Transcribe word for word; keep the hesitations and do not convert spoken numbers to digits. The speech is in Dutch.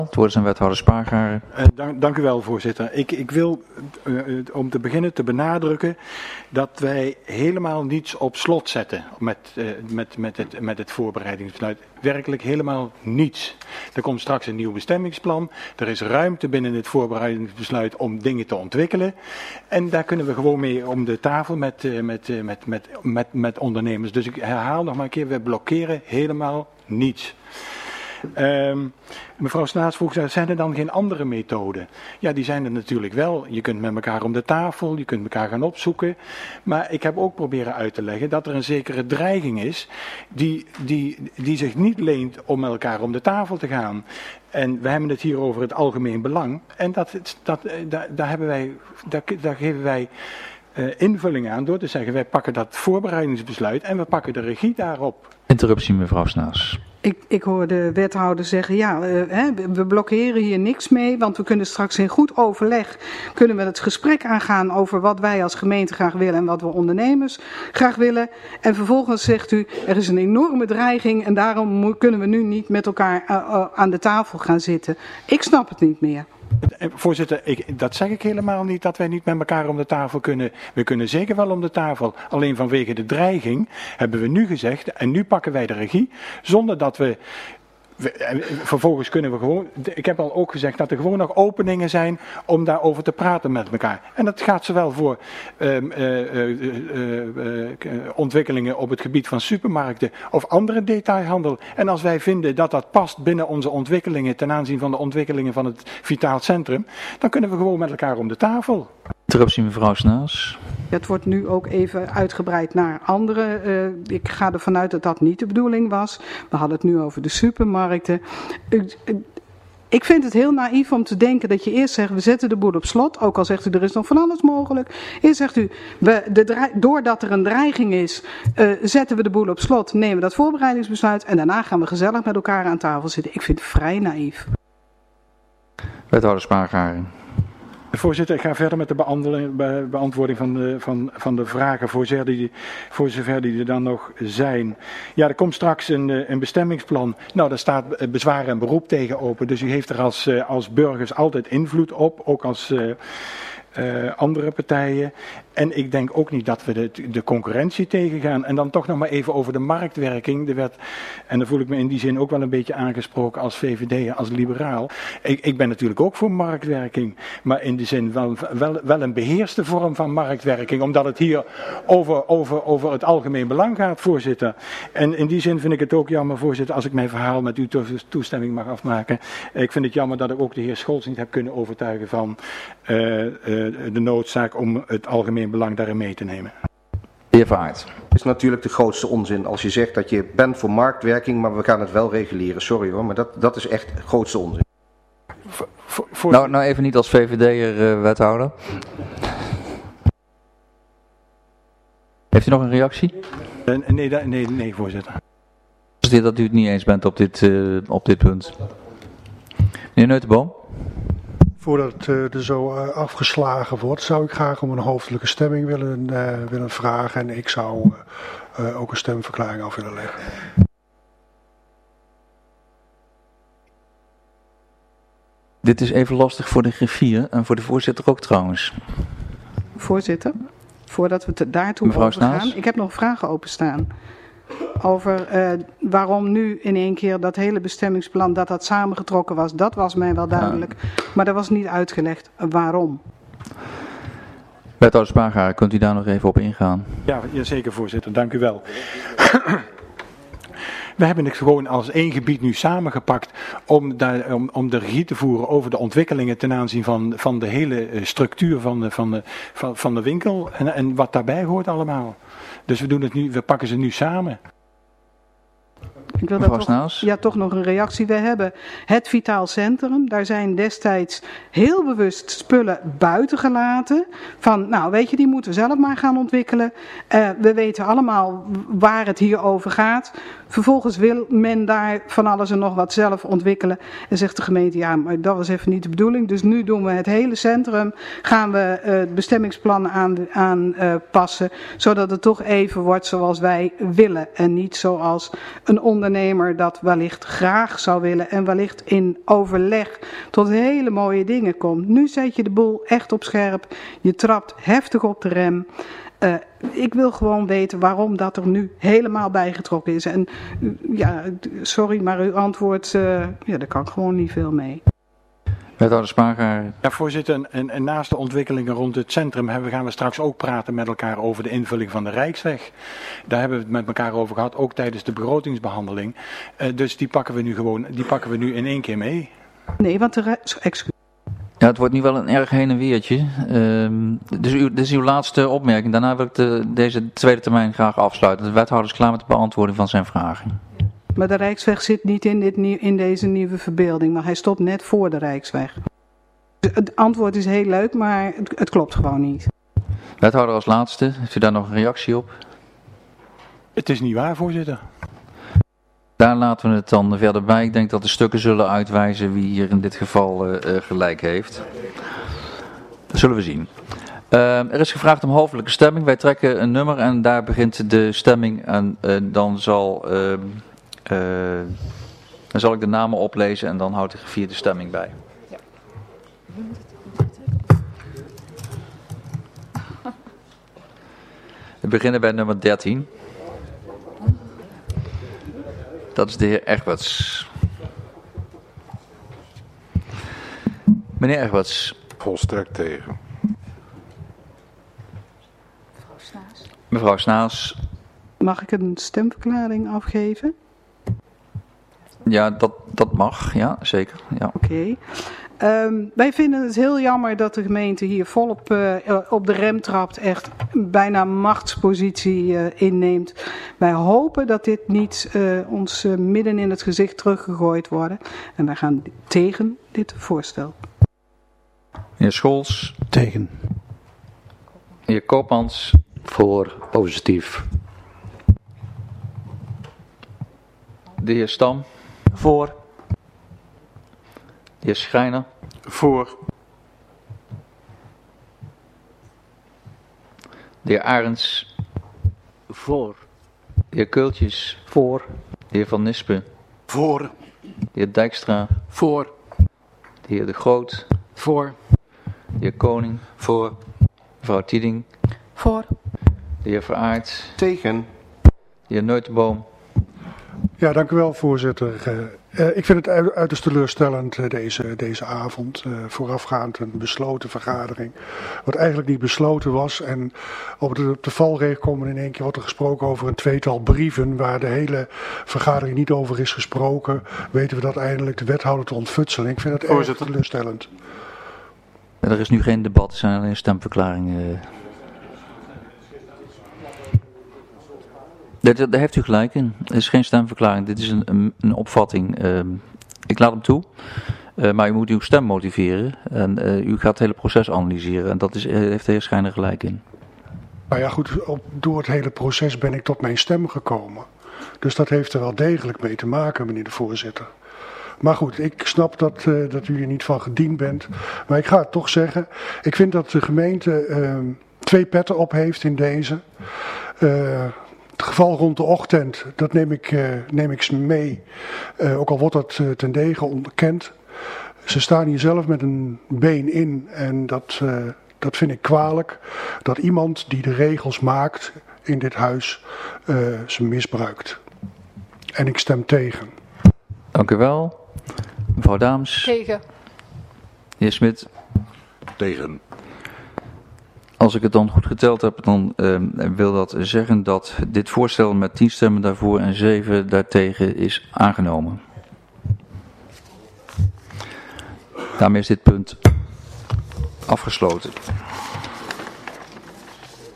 Het woord is aan wethouder Spargaren. Uh, dank, dank u wel, voorzitter. Ik, ik wil uh, uh, om te beginnen te benadrukken dat wij helemaal niets op slot zetten met, uh, met, met, het, met het voorbereidingsbesluit. Werkelijk helemaal niets. Er komt straks een nieuw bestemmingsplan. Er is ruimte binnen het voorbereidingsbesluit om dingen te ontwikkelen. En daar kunnen we gewoon mee om de tafel met, uh, met, uh, met, met, met, met ondernemers. Dus ik herhaal nog maar een keer, we blokkeren helemaal niets. Um, mevrouw Snaas vroeg, zijn er dan geen andere methoden? Ja, die zijn er natuurlijk wel. Je kunt met elkaar om de tafel, je kunt elkaar gaan opzoeken. Maar ik heb ook proberen uit te leggen dat er een zekere dreiging is die, die, die zich niet leent om met elkaar om de tafel te gaan. En we hebben het hier over het algemeen belang. En dat, dat, daar, daar, hebben wij, daar, daar geven wij uh, invulling aan door te zeggen, wij pakken dat voorbereidingsbesluit en we pakken de regie daarop. Interruptie, mevrouw Snaas. Ik, ik hoor de wethouder zeggen, ja, uh, hè, we blokkeren hier niks mee, want we kunnen straks in goed overleg, kunnen we het gesprek aangaan over wat wij als gemeente graag willen en wat we ondernemers graag willen. En vervolgens zegt u, er is een enorme dreiging en daarom kunnen we nu niet met elkaar uh, uh, aan de tafel gaan zitten. Ik snap het niet meer. Voorzitter, ik, dat zeg ik helemaal niet, dat wij niet met elkaar om de tafel kunnen. We kunnen zeker wel om de tafel. Alleen vanwege de dreiging hebben we nu gezegd, en nu pakken wij de regie, zonder dat we... We, vervolgens kunnen we gewoon, ik heb al ook gezegd dat er gewoon nog openingen zijn om daarover te praten met elkaar. En dat gaat zowel voor uh, uh, uh, uh, uh, ontwikkelingen op het gebied van supermarkten of andere detailhandel. En als wij vinden dat dat past binnen onze ontwikkelingen ten aanzien van de ontwikkelingen van het Vitaal Centrum, dan kunnen we gewoon met elkaar om de tafel. Interruptie, mevrouw Snaas. Het wordt nu ook even uitgebreid naar andere. Uh, ik ga ervan uit dat dat niet de bedoeling was. We hadden het nu over de supermarkten. Uh, uh, ik vind het heel naïef om te denken dat je eerst zegt, we zetten de boel op slot. Ook al zegt u, er is nog van alles mogelijk. Eerst zegt u, we, de, doordat er een dreiging is, uh, zetten we de boel op slot. Nemen we dat voorbereidingsbesluit. En daarna gaan we gezellig met elkaar aan tafel zitten. Ik vind het vrij naïef. Wethouder Spargaren. Voorzitter, ik ga verder met de beantwoording van de, van, van de vragen, voor zover, die, voor zover die er dan nog zijn. Ja, er komt straks een, een bestemmingsplan. Nou, daar staat bezwaar en beroep tegen open. Dus u heeft er als, als burgers altijd invloed op, ook als uh, uh, andere partijen. En ik denk ook niet dat we de, de concurrentie tegengaan. En dan toch nog maar even over de marktwerking. Er werd, en dan voel ik me in die zin ook wel een beetje aangesproken als V V D'er, als liberaal. Ik, ik ben natuurlijk ook voor marktwerking. Maar in die zin wel, wel, wel een beheerste vorm van marktwerking. Omdat het hier over, over, over het algemeen belang gaat, voorzitter. En in die zin vind ik het ook jammer, voorzitter, als ik mijn verhaal met uw toestemming mag afmaken. Ik vind het jammer dat ik ook de heer Scholz niet heb kunnen overtuigen van uh, uh, de noodzaak om het algemeen belang daarin mee te nemen. De heer Vaart. Het is natuurlijk de grootste onzin als je zegt dat je bent voor marktwerking, maar we gaan het wel reguleren. Sorry hoor, maar dat, dat is echt de grootste onzin. Voor, voor, voor... Nou, nou even niet als V V D'er uh, wethouder. Heeft u nog een reactie? Uh, nee, da, nee, nee, voorzitter. Is dit dat u het niet eens bent op dit, uh, op dit punt? Meneer Neutenboom. Voordat het uh, er zo uh, afgeslagen wordt, zou ik graag om een hoofdelijke stemming willen, uh, willen vragen. En ik zou uh, uh, ook een stemverklaring af willen leggen. Dit is even lastig voor de griffier en voor de voorzitter ook trouwens. Voorzitter, voordat we daartoe Mevrouw overgaan, Snaas? ik heb nog vragen openstaan. Over uh, waarom nu in één keer dat hele bestemmingsplan, dat dat samengetrokken was, dat was mij wel duidelijk. Ja. Maar dat was niet uitgelegd waarom. Wethouder Spargaren, kunt u daar nog even op ingaan? Ja, ja zeker voorzitter, dank u wel. We hebben het gewoon als één gebied nu samengepakt om, daar, om, om de regie te voeren over de ontwikkelingen ten aanzien van, van de hele structuur van de, van de, van, van de winkel en, en wat daarbij hoort allemaal. Dus we doen het nu, we pakken ze nu samen. Ik wil dat toch, ja, toch nog een reactie. We hebben het Vitaal Centrum. Daar zijn destijds heel bewust spullen buiten gelaten. Van, nou weet je, die moeten we zelf maar gaan ontwikkelen. Uh, we weten allemaal waar het hier over gaat. Vervolgens wil men daar van alles en nog wat zelf ontwikkelen. En zegt de gemeente, ja, maar dat was even niet de bedoeling. Dus nu doen we het hele centrum, gaan we uh, het bestemmingsplan aanpassen. Aan, uh, passen, zodat het toch even wordt zoals wij willen. En niet zoals een ondernemer dat wellicht graag zou willen. En wellicht in overleg tot hele mooie dingen komt. Nu zet je de boel echt op scherp. Je trapt heftig op de rem. Uh, ik wil gewoon weten waarom dat er nu helemaal bijgetrokken is. En uh, ja, sorry, maar uw antwoord, uh, ja, daar kan ik gewoon niet veel mee. Wethouder Spagaar. Ja, voorzitter, en, en, en naast de ontwikkelingen rond het centrum hebben, gaan we straks ook praten met elkaar over de invulling van de Rijksweg. Daar hebben we het met elkaar over gehad, ook tijdens de begrotingsbehandeling. Uh, dus die pakken we nu gewoon, die pakken we nu in één keer mee. Nee, want de excuus. Ja, het wordt nu wel een erg heen en weertje. Uh, dus u, dit is uw laatste opmerking. Daarna wil ik de, deze tweede termijn graag afsluiten. De wethouder is klaar met de beantwoording van zijn vragen. Maar de Rijksweg zit niet in, dit nieuw, in deze nieuwe verbeelding, maar hij stopt net voor de Rijksweg. Het antwoord is heel leuk, maar het, het klopt gewoon niet. Wethouder als laatste, heeft u daar nog een reactie op? Het is niet waar, voorzitter. Daar laten we het dan verder bij. Ik denk dat de stukken zullen uitwijzen wie hier in dit geval uh, uh, gelijk heeft. Dat zullen we zien. Uh, er is gevraagd om hoofdelijke stemming. Wij trekken een nummer en daar begint de stemming. En uh, dan, zal, uh, uh, dan zal ik de namen oplezen en dan houdt de griffier de stemming bij. Ja. We beginnen bij nummer dertien. Dat is de heer Egberts. Meneer Egberts. Volstrekt tegen. Mevrouw Snaas. Mevrouw Snaas. Mag ik een stemverklaring afgeven? Ja, dat, dat mag. Ja, zeker. Ja. Oké. Okay. Um, wij vinden het heel jammer dat de gemeente hier volop uh, op de rem trapt, echt bijna machtspositie uh, inneemt. Wij hopen dat dit niet uh, ons uh, midden in het gezicht teruggegooid wordt. En wij gaan tegen dit voorstel. Meneer Scholz. Tegen. Meneer Koopmans. Voor. Positief. De heer Stam. Voor. De heer Schrijner. Voor. De heer Arends. Voor. De heer Keultjes. Voor. De heer Van Nispen. Voor. De heer Dijkstra. Voor. De heer De Groot. Voor. De heer Koning. Voor. Mevrouw Tieding. Voor. De heer Veraert. Tegen. De heer Neutenboom. Ja, dank u wel, voorzitter. Uh, uh, ik vind het uiterst teleurstellend uh, deze, deze avond, uh, voorafgaand een besloten vergadering, wat eigenlijk niet besloten was. En op de, op de valreep komen in één keer wordt er gesproken over een tweetal brieven waar de hele vergadering niet over is gesproken. Weten we dat eindelijk de wethouder te ontfutselen. Ik vind het erg teleurstellend. Er is nu geen debat, er zijn alleen stemverklaringen. Daar, daar heeft u gelijk in. Het is geen stemverklaring, dit is een, een, een opvatting. Uh, ik laat hem toe, uh, maar u moet uw stem motiveren en uh, u gaat het hele proces analyseren en dat is, heeft de heer Schijner gelijk in. Nou ja goed, op, door het hele proces ben ik tot mijn stem gekomen. Dus dat heeft er wel degelijk mee te maken, meneer de voorzitter. Maar goed, ik snap dat, uh, dat u er niet van gediend bent. Maar ik ga het toch zeggen, ik vind dat de gemeente uh, twee petten op heeft in deze. Uh, Het geval rond de ochtend, dat neem ik, uh, neem ik mee, uh, ook al wordt dat uh, ten dege onderkend. Ze staan hier zelf met een been in en dat, uh, dat vind ik kwalijk. Dat iemand die de regels maakt in dit huis uh, ze misbruikt. En ik stem tegen. Dank u wel. Mevrouw Daams. Tegen. De heer Smit. Tegen. Als ik het dan goed geteld heb, dan uh, wil dat zeggen dat dit voorstel met tien stemmen daarvoor en zeven daartegen is aangenomen. Daarmee is dit punt afgesloten.